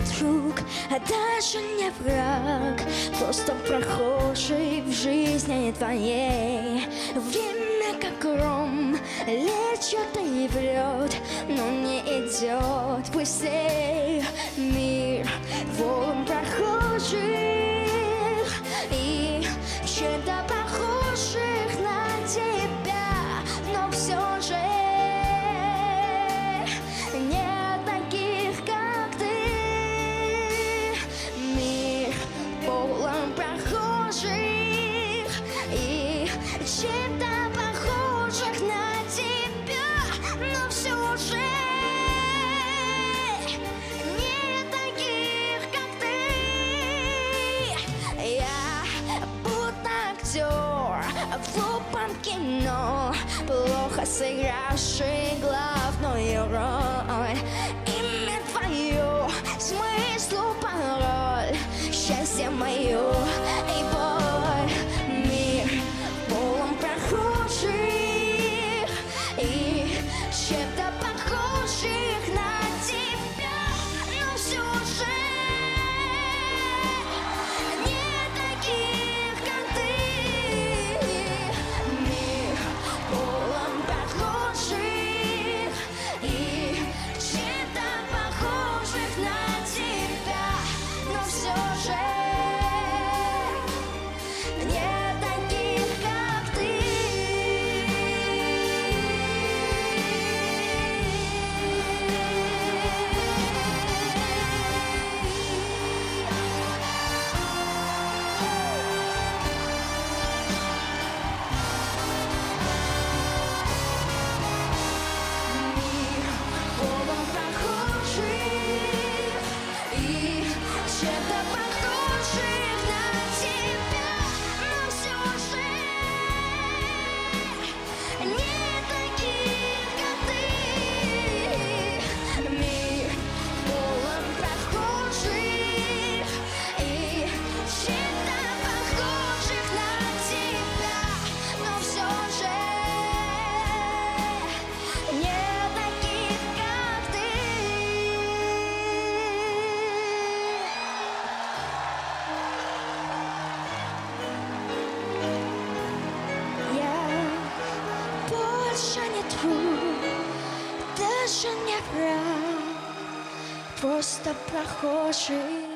друг, а даже не враг, просто прохожий в жизни твоей. Время как гром лечет и врет, но не идет быстрей. Мир волн прохожих и чем-то похожих на тебя, но все же нет таких, как ты. Мир полон прохожих и чем-то похожих на тебя, но все же нет таких, как ты. Я будто актер в глупом кино, плохо сыгравший главную роль. Имя твое, смыслу пароль, счастье мое и боль. Мир полон прохожих и чем-то похожих на тебя, но все же нет таких, как ты. Мир полон прохожих и чем-то похожих на тебя, но все же нет таких, как ты. Мир полон прохожих и чем-то похожих на тебя, но все же нет таких, как ты. Мир полон прохожих и чем-то похожих на тебя, но все же нет таких, как ты. Я больше не друг, даже не враг, просто прохожий.